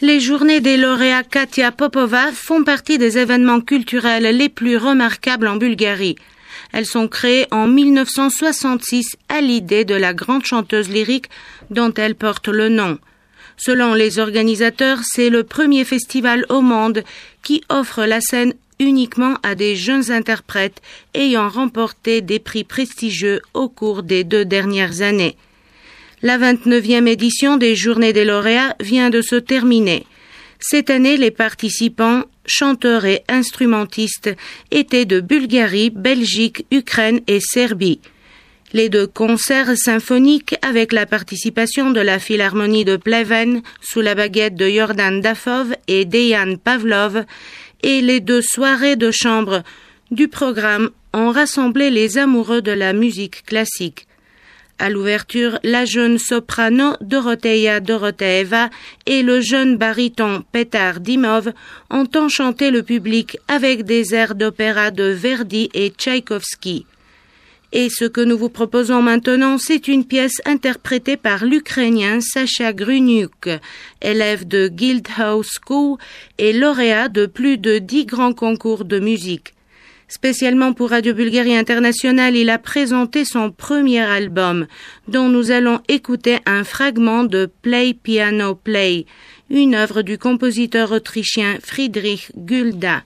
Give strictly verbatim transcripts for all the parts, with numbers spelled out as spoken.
Les journées des lauréats Katia Popova font partie des événements culturels les plus remarquables en Bulgarie. Elles sont créées en mille neuf cent soixante-six à l'idée de la grande chanteuse lyrique dont elle porte le nom. Selon les organisateurs, c'est le premier festival au monde qui offre la scène uniquement à des jeunes interprètes ayant remporté des prix prestigieux au cours des deux dernières années. La vingt-neuvième édition des Journées des lauréats vient de se terminer. Cette année, les participants, chanteurs et instrumentistes, étaient de Bulgarie, Belgique, Ukraine et Serbie. Les deux concerts symphoniques avec la participation de la Philharmonie de Pleven sous la baguette de Jordan Dafov et Dejan Pavlov et les deux soirées de chambre du programme ont rassemblé les amoureux de la musique classique. À l'ouverture, la jeune soprano Doroteia Doroteeva et le jeune baryton Petar Dimov ont enchanté le public avec des airs d'opéra de Verdi et Tchaïkovski. Et ce que nous vous proposons maintenant, c'est une pièce interprétée par l'Ukrainien Sacha Gruniuk, élève de Guildhall School et lauréat de plus de dix grands concours de musique. Spécialement pour Radio Bulgarie International, il a présenté son premier album, dont nous allons écouter un fragment de Play Piano Play, une œuvre du compositeur autrichien Friedrich Gulda.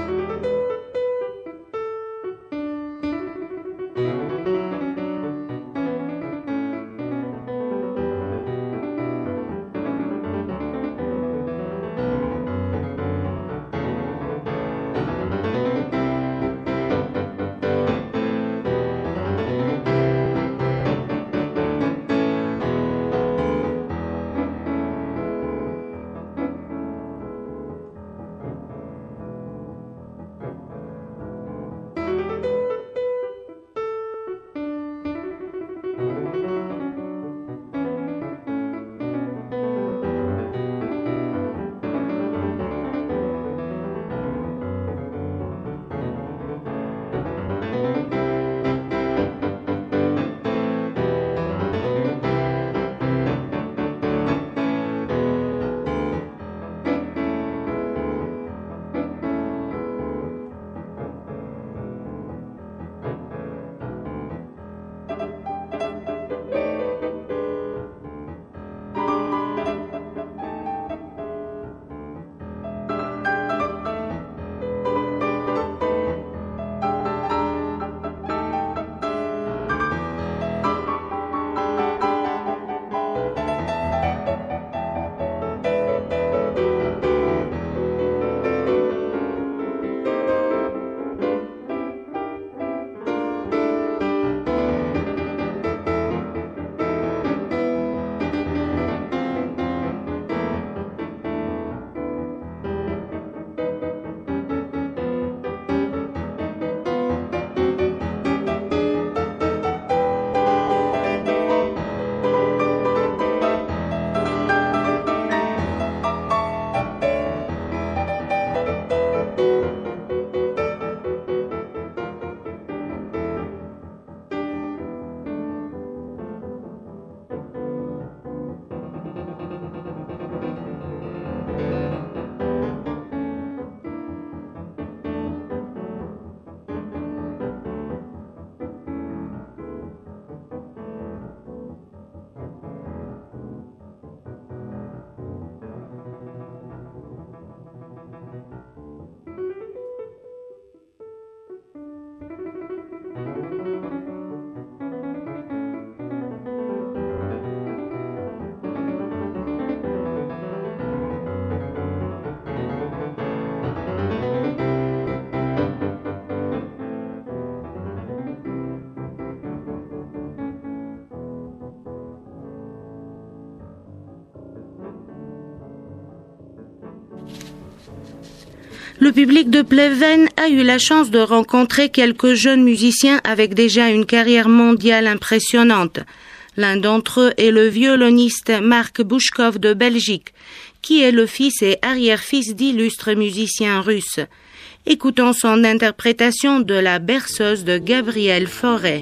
Le public de Pleven a eu la chance de rencontrer quelques jeunes musiciens avec déjà une carrière mondiale impressionnante. L'un d'entre eux est le violoniste Mark Bouchkov de Belgique, qui est le fils et arrière-fils d'illustres musiciens russes. Écoutons son interprétation de la berceuse de Gabriel Fauré.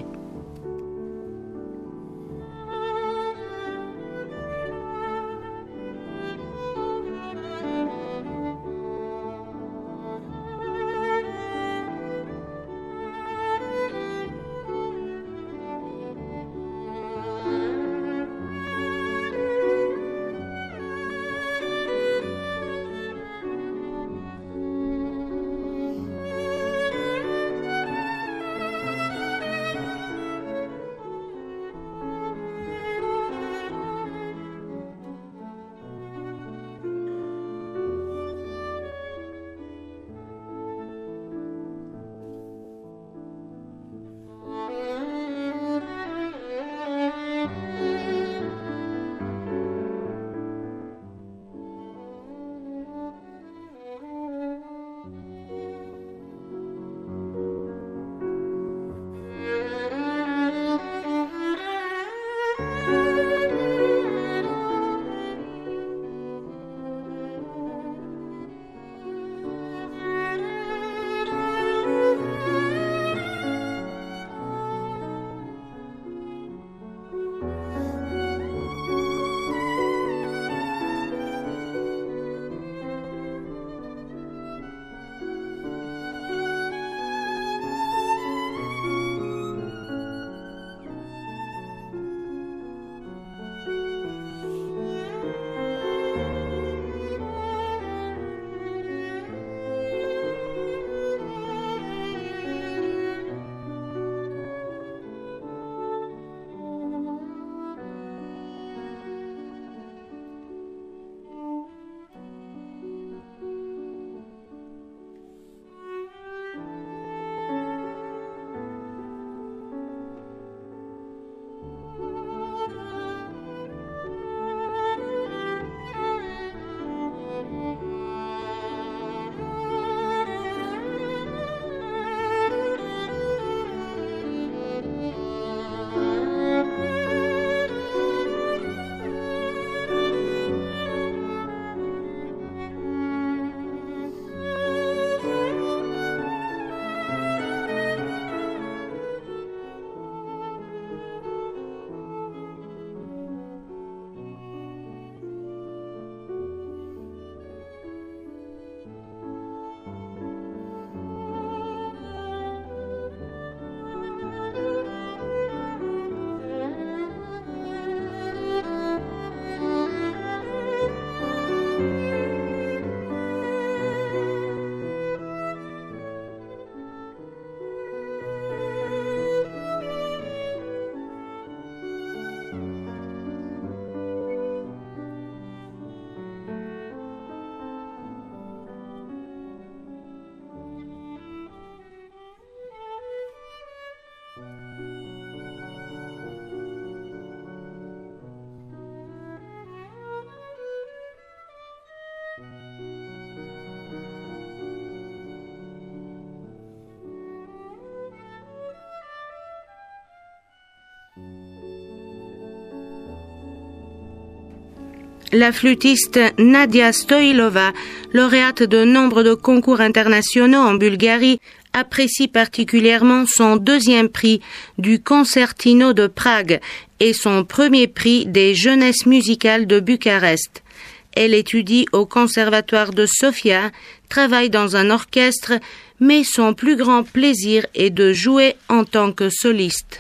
La flûtiste Nadia Stoilova, lauréate de nombre de concours internationaux en Bulgarie, apprécie particulièrement son deuxième prix du Concertino de Prague et son premier prix des Jeunesses musicales de Bucarest. Elle étudie au conservatoire de Sofia, travaille dans un orchestre, mais son plus grand plaisir est de jouer en tant que soliste.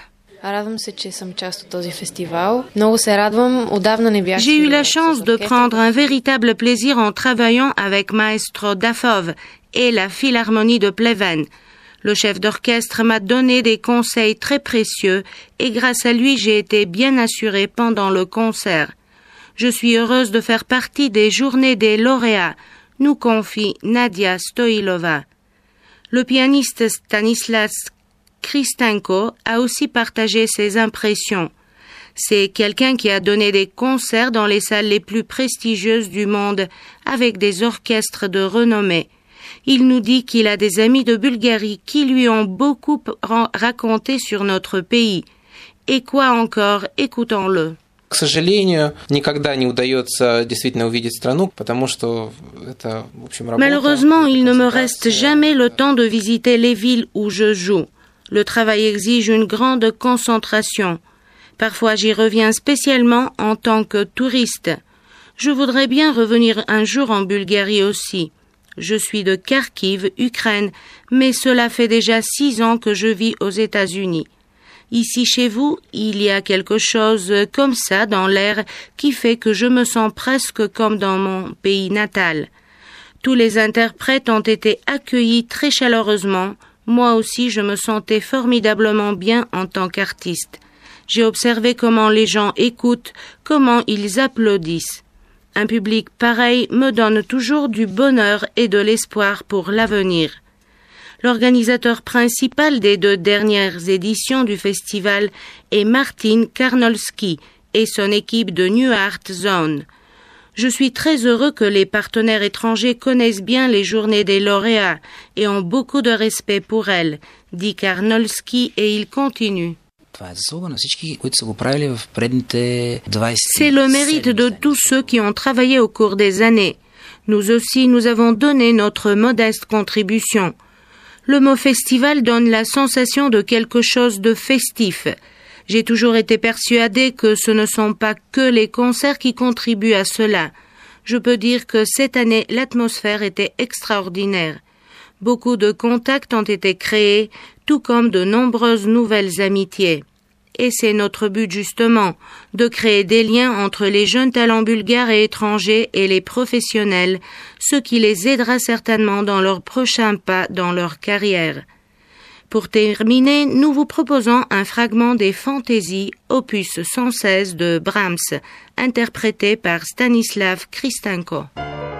J'ai eu la chance de prendre un véritable plaisir en travaillant avec Maestro Dafov et la Philharmonie de Pleven. Le chef d'orchestre m'a donné des conseils très précieux et grâce à lui j'ai été bien assurée pendant le concert. Je suis heureuse de faire partie des journées des lauréats, nous confie Nadia Stoilova. Le pianiste Stanislas Kristenko a aussi partagé ses impressions. C'est quelqu'un qui a donné des concerts dans les salles les plus prestigieuses du monde avec des orchestres de renommée. Il nous dit qu'il a des amis de Bulgarie qui lui ont beaucoup raconté sur notre pays. Et quoi encore, écoutons-le. К сожалению, никогда не удается действительно увидеть страну, потому что это, в общем, работа. Malheureusement, il ne me reste jamais le temps de visiter les villes où je joue. Le travail exige une grande concentration. Parfois, j'y reviens spécialement en tant que touriste. Je voudrais bien revenir un jour en Bulgarie aussi. Je suis de Kharkiv, Ukraine, mais cela fait déjà six ans que je vis aux États-Unis. Ici chez vous, il y a quelque chose comme ça dans l'air qui fait que je me sens presque comme dans mon pays natal. Tous les interprètes ont été accueillis très chaleureusement. Moi aussi, je me sentais formidablement bien en tant qu'artiste. J'ai observé comment les gens écoutent, comment ils applaudissent. Un public pareil me donne toujours du bonheur et de l'espoir pour l'avenir. L'organisateur principal des deux dernières éditions du festival est Martin Karnolski et son équipe de New Art Zone. Je suis très heureux que les partenaires étrangers connaissent bien les journées des lauréats et ont beaucoup de respect pour elles, dit Karnolski et il continue. C'est le mérite de tous ceux qui ont travaillé au cours des années. Nous aussi, nous avons donné notre modeste contribution. Le mot festival donne la sensation de quelque chose de festif. J'ai toujours été persuadée que ce ne sont pas que les concerts qui contribuent à cela. Je peux dire que cette année, l'atmosphère était extraordinaire. Beaucoup de contacts ont été créés, tout comme de nombreuses nouvelles amitiés. Et c'est notre but justement, de créer des liens entre les jeunes talents bulgares et étrangers et les professionnels, ce qui les aidera certainement dans leurs prochains pas dans leur carrière. Pour terminer, nous vous proposons un fragment des Fantaisies, opus cent seize de Brahms, interprété par Stanislav Kristenko.